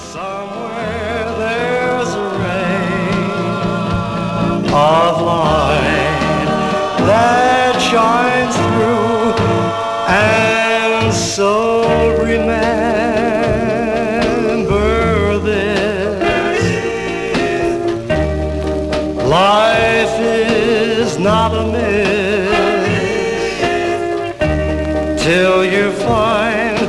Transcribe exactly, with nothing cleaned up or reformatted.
Somewhere there's a ray of light that shines through, and so remember this: life is not a myth till you find